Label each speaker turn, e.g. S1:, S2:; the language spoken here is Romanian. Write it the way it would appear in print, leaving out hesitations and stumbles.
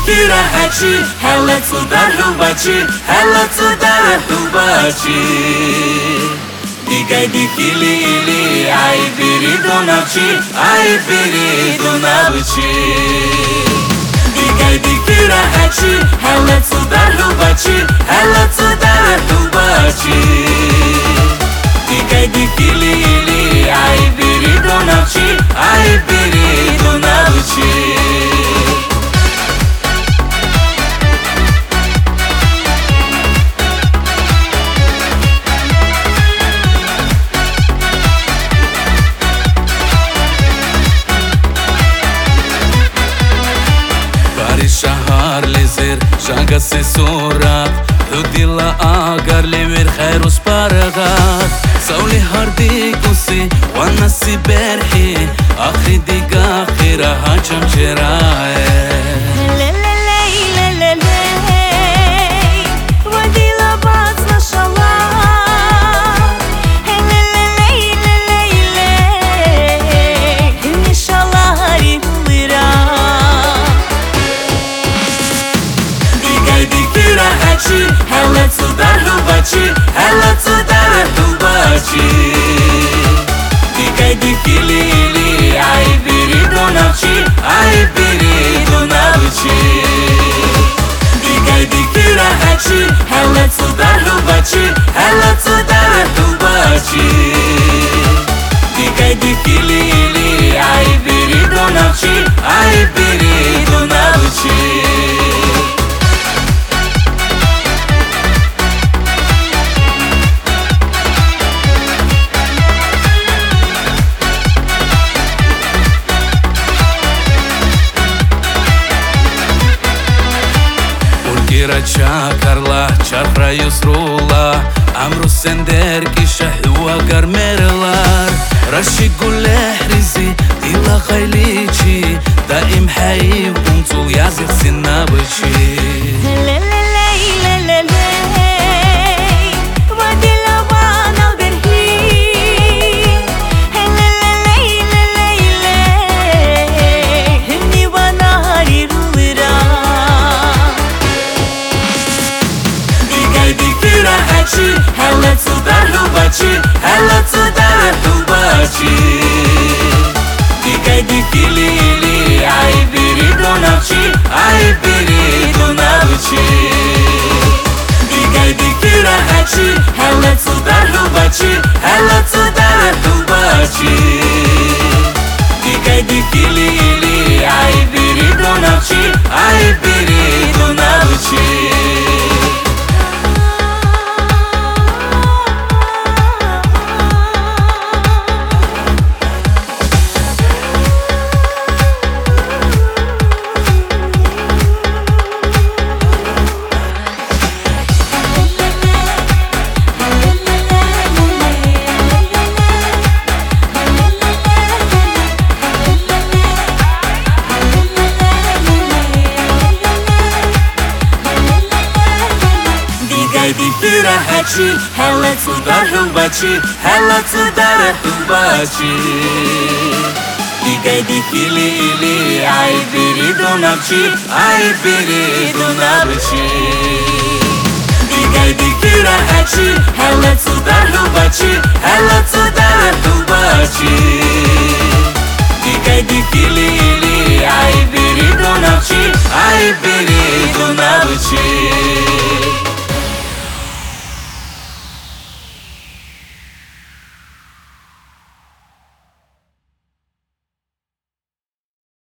S1: راحتي هلا تصدر حباتي هلا تصدر حباتي دي كيلي عاي بريدو نبشي عاي بريدو نبشي دي راحتي هلا تصدر حباتي هلا تصدر حباتي دي كيلي عاي بريدو نبشي عاي بريدو نبشي شهر لزر شاقة سورات حدي لا أقر لمر خير وسبارغات سولي هردي كوسي وانا سبرحي آخر دقا خيرها جم جراي هلا تصدر حباتي هلا تصدر حباتي دي كيلي عاي بريدو نبشي عاي بريدو نبشي دي راحتي هلا تصدر حباتي هلا تصدر حباتي دي كيلي عاي بريدو نبشي عاي بريدو نبشي Çakarla çarpra yusrula Amru sender ki şahua garmerlar Rashi guleh rizi dila khaylici Daim hayib umtul yazık sinnabici هلا تصدر حباتي هلا تصدر حباتي دي كيلي عاي بريدو نبشي عاي بريدو نبشي دي راحتي هلا تصدر حباتي هلا تصدر حباتي دي كيلي عاي بريدو نبشي عاي بريدو نبشي دي راحتي هلا تصدر حباتي هلا تصدر حباتي دي كيلي عاي بريدو نبشي عاي بريدو نبشي دي راحتي هلا تصدر حباتي هلا تصدر حباتي دي كيلي عاي بريدو نبشي عاي بريدو